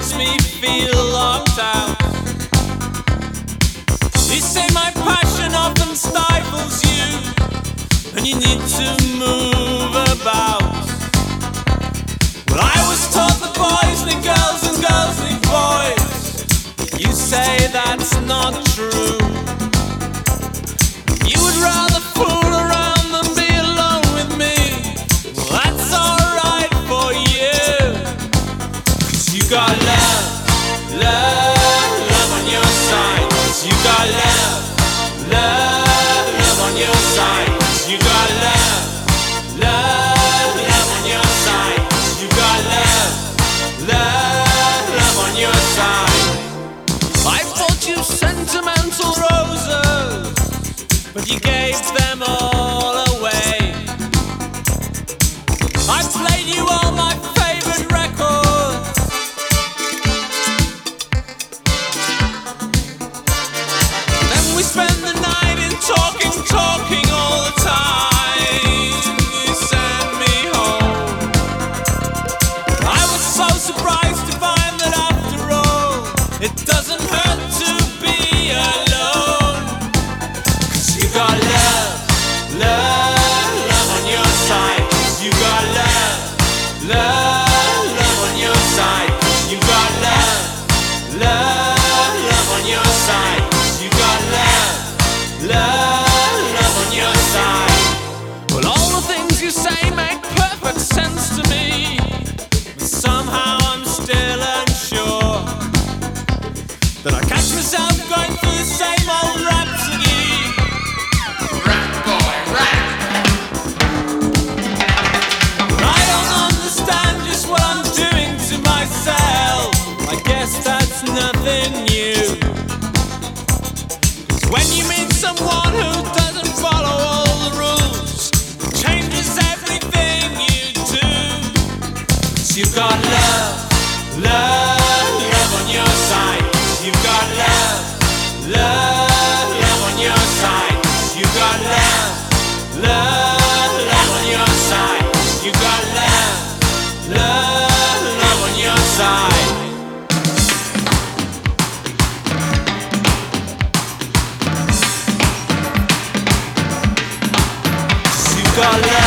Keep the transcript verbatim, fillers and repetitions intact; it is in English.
makes me feel locked out. You say my passion often stifles you, and you need to move about. Well, I was taught that boys need girls and girls need boys. You say that's not true. You would rather fool around than be alone with me. Well, that's alright for you, 'cause you got love, love, love on your side. 'Cause you got love, love, love on your side. 'Cause you got love, love, love on your side. 'Cause you got love, love, love on your side. I bought you sentimental roses, but you gave them all away. I played you all my favorite records. Then we spent the night in talking, talking all the time. You sent me home. I was so surprised to find that after all, it doesn't hurt to be alone. 'Cause you got love, love, love on your side. 'Cause you got love, love, love on your side. 'Cause you got love, love, love on your side. 'Cause you got love, love, love on your side. Well, all the things you say make perfect sense to me, but somehow I'm still unsure that I catch myself going through the same old rhapsody. Rap boy, rap. I don't understand just what I'm doing to myself. I guess that's nothing new. 'Cause when you meet someone who doesn't follow all the rules, it changes everything you do. 'Cause you've got love, love, love on your side. 'Cause you've got love, love, love on your side. 'Cause you've got love, love, love on your side. 'Cause you've got love, love, love on your side. 'Cause you've got love.